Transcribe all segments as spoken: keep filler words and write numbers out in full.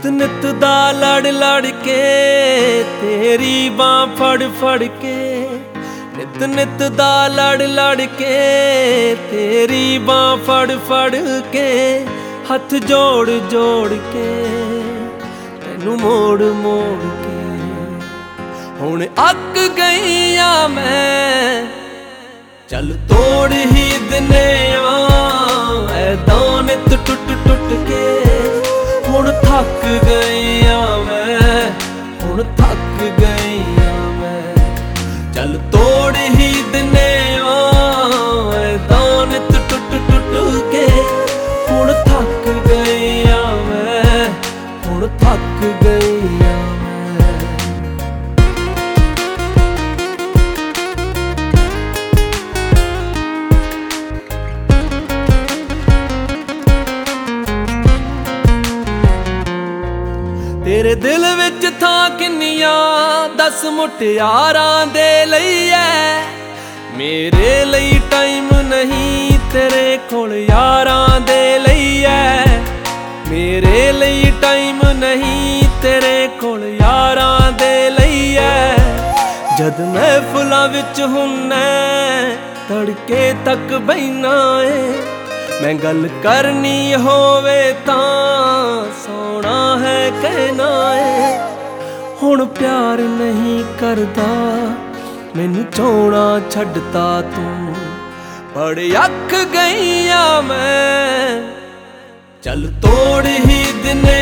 नित नित दा लड़ लड़ के तेरी बाँ फड़ फड़ के, नित नित दा लड़ लड़ के तेरी बाँ फड़ फड़ के, हथ जोड़ जोड़ के तैनू मोड़ मोड़ के हुण अक गई आ मैं। चल तोड़ ही दिने ऐदां नित टुट टुट के, हुण थक गई आ मैं, हुण थक गई आ मैं। चल तोड़ ही दिने ऐदां नित टुट टुट के, हुण थक गई आ मैं, हुण थक गई आ मैं। तेरे दिल विच थां किन्नियां दस मुटियारां दे लई ऐ, मेरे लई टाइम नहीं तेरे कोल यारां दे लई ऐ, मेरे लई टाइम नहीं तेरे कोल यारां दे लई ऐ। जद महफिलां विच हुन्ना तड़के तक बहिना ऐ, मैं गल करनी होवे तां सोना है कहना है। हुण प्यार नहीं करदा मैनू चोणा छड्डता तू, बड़े अक गई आ मैं। चल तोड़ ही दिने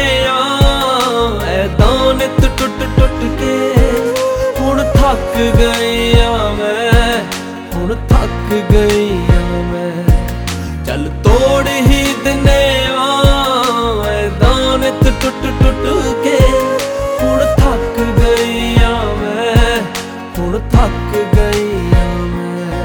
ऐदां नित टुट टुट के, हुण थक गई आ मैं, हुण थक गई आ मैं। चल तोड़ ही दिने ऐदां नित टुट टुट के, हुण थक गई आ मैं, हुण थक गई आ मैं।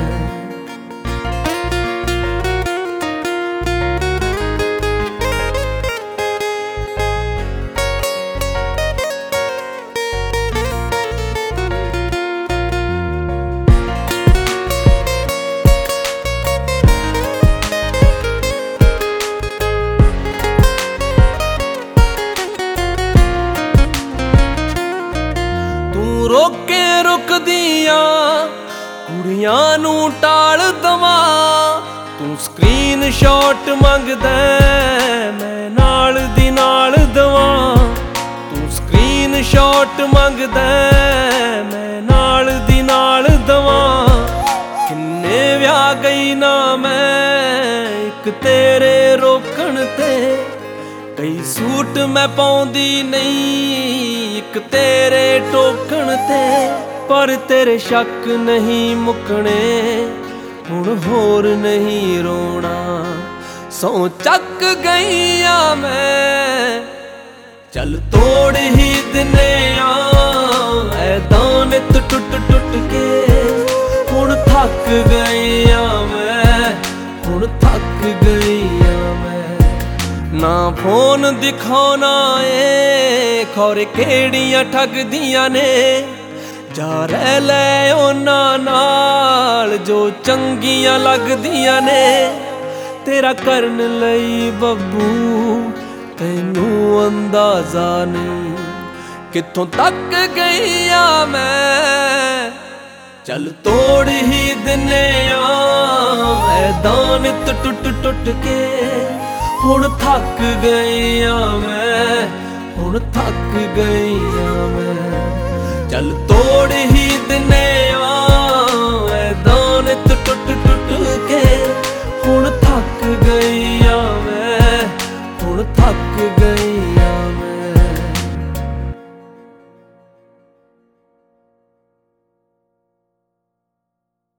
रोके रुकदियां कुड़ियां नू टाल दवां, तू स्क्रीन शॉट मंगदा मैं नाल दी नाल दवां, तू स्क्रीन शॉट मंगदा मैं नाल दी नाल दवां। किन्ने विआह गई ना मैं इक तेरे रोकण ते, कई सूट मैं पाउंदी नहीं इक तेरे टोकण ते, पर तेरे शक नहीं मुकने हुण होर नहीं रोना, सौ चक गई आ मैं। चल तोड़ ही दिने ऐदां नित टुट टुट के, हुण थक गई आ मैं, हुण थक गई आ मैं। ना फोन दिखाना ए खौरे केड़ियां ठगदियां ने, जा रह लै उन्हां नाल जो चंगियां लगदियां ने। तेरा करन लई बब्बू तैनू अंदाजा नहीं कित्थों तक गई आ मैं। चल तोड़ ही दिने ऐदां नित टुट टुट के, हुण थक गई आ मैं, हुण थक गई आ मैं। चल तोड़ ही दिने ऐदां नित टुट टुट के, हुण थक गई आ मैं, हुण थक गई।